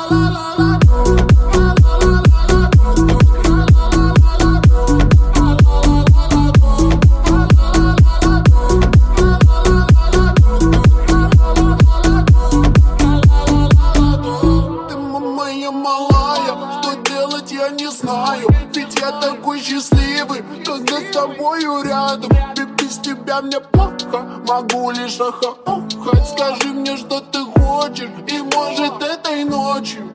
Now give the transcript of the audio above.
Я не знаю, ведь я такой счастливый, когда с тобою рядом. Без тебя мне плохо, могу лишь охохать. Скажи мне, что ты хочешь, и может этой ночью